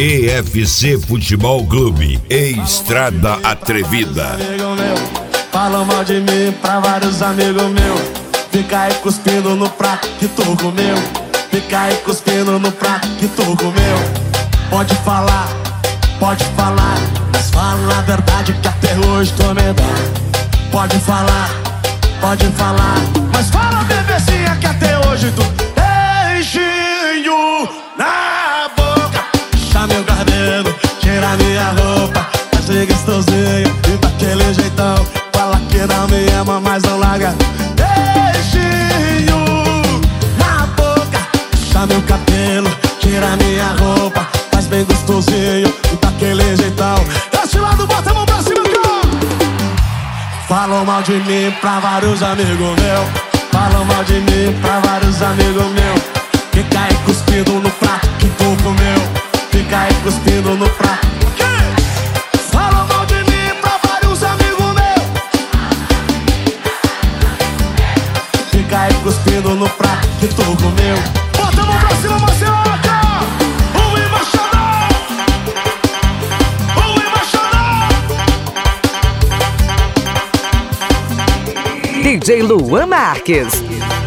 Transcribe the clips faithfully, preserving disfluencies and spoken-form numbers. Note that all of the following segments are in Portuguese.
E F C Futebol Clube, Estrada Atrevida. Amigo meu, falam mal de mim pra vários amigos meus. Fica aí cuspindo no prato que tu comeu. Fica aí cuspindo no prato que tu comeu. Pode falar, pode falar, mas fala a verdade que até hoje tu me dá. Pode falar, pode falar, mas fala bebezinha que até hoje tu beijinho na boca. Puxa meu cabelo, tira minha roupa, faz ser gostosinho e daquele jeitão. Fala que não me ama, mas não larga. Beijinho na boca, puxa meu cabelo, tira minha roupa, faz bem gostosinho e daquele jeitão. Desse lado, bota a mão pra cima, cara. Falam mal de mim pra vários amigos meus. Falam mal de mim pra vários amigos meus. Fica aí cuspindo no prato que tu comeu. Fica aí cuspindo no prato. Falam mal de mim pra vários amigos meus. Fica aí cuspindo no prato que tu comeu. Bota a mão pra cima, Marcelo. O embaixador, o embaixador. D J Luan Marques.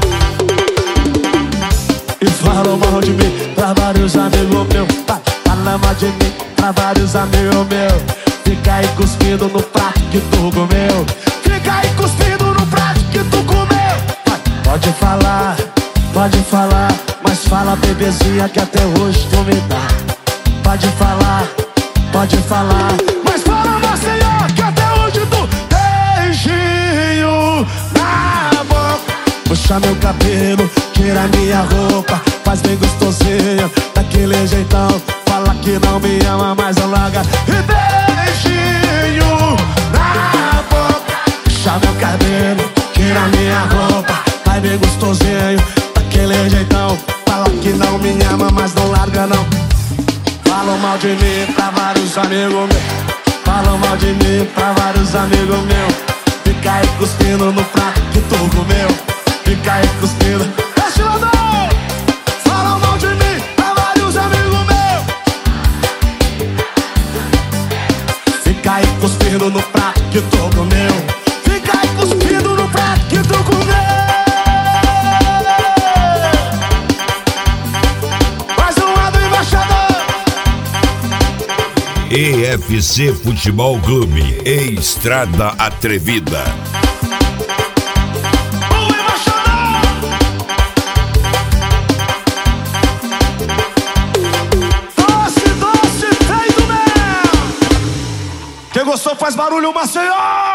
E falam mal de mim pra vários amigos meus. Fala mal de mim pra vários amigos meus. Fica aí cuspindo no prato que tu comeu. Fica aí cuspindo no prato que tu comeu. Vai, pode falar, pode falar, mas fala bebezinha que até hoje tu me dá. Pode falar, pode falar, mas fala Maceió que até hoje tu beijinho na boca. Puxa meu cabelo, tira minha roupa, faz bem gostosinho daquele jeitão. Fala que não me ama, mas não larga. E beijinho na boca. Puxa meu cabelo, tira minha roupa, faz bem gostosinho daquele jeitão. Fala que não me ama, mas não larga não. Falam mal de mim pra vários amigos meus. Falam mal de mim pra vários amigos meus. Fica aí cuspindo no prato que tu comeu. Fica aí cuspindo. Este lado! Falam mal de mim pra vários amigos meus. Fica aí cuspindo no prato que tu comeu. Fica aí cuspindo no prato que tu comeu. Mais um lado, embaixador. E F C Futebol Clube, Estrada Atrevida. Quem gostou faz barulho, Maceió!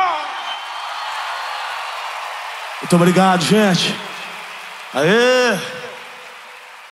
Muito obrigado, gente. Aê!